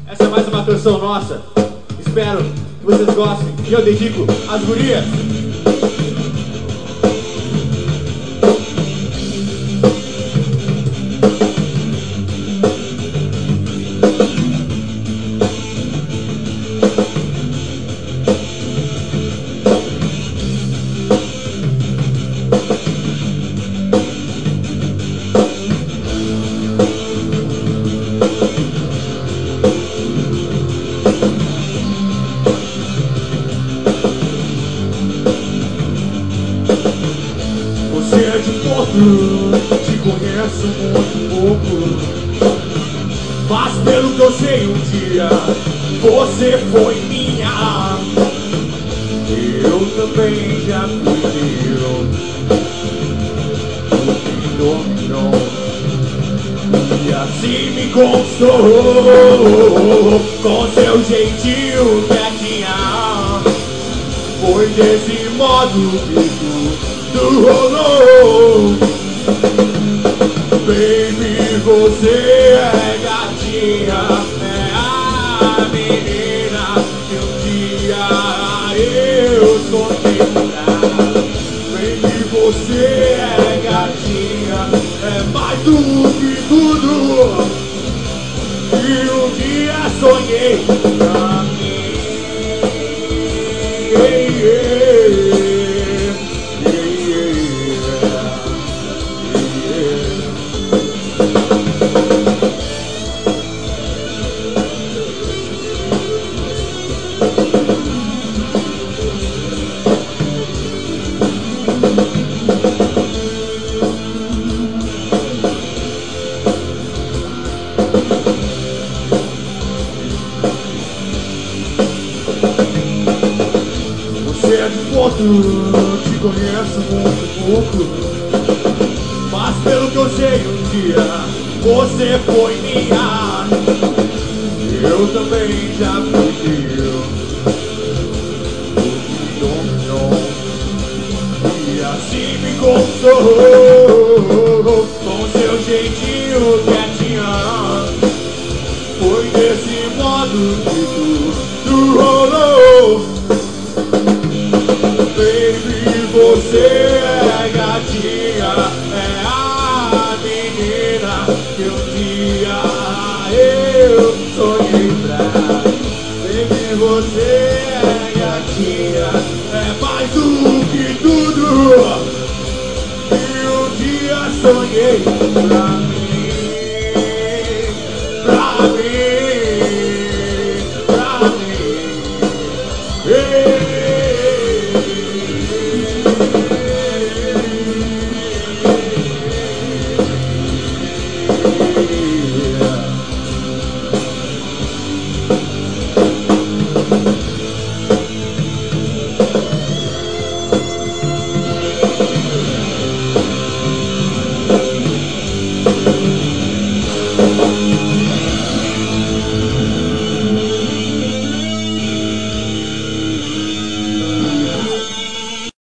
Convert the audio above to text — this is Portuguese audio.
Essa é mais uma canção nossa. Espero que vocês gostem. E eu dedico às gurias. Você é de Porto, te conheço muito pouco, mas pelo que eu sei um dia você foi minha. Eu também já fui teu, me dominou e assim me consolou com seu jeitinho quietinha. Foi desse modo que tudo rolou. Baby, você é gatinha, é a menina que um dia eu sonhei curar. Baby, você é gatinha, é mais do que tudo que um dia sonhei pra mim. Você é de Porto, te conheço muito pouco, mas pelo que eu sei um dia você foi minha. Eu também já fui teu, me dominou e assim me consolou com seu jeitinho quietinha. Foi desse modo que tudo rolou. Baby, você é gatinha,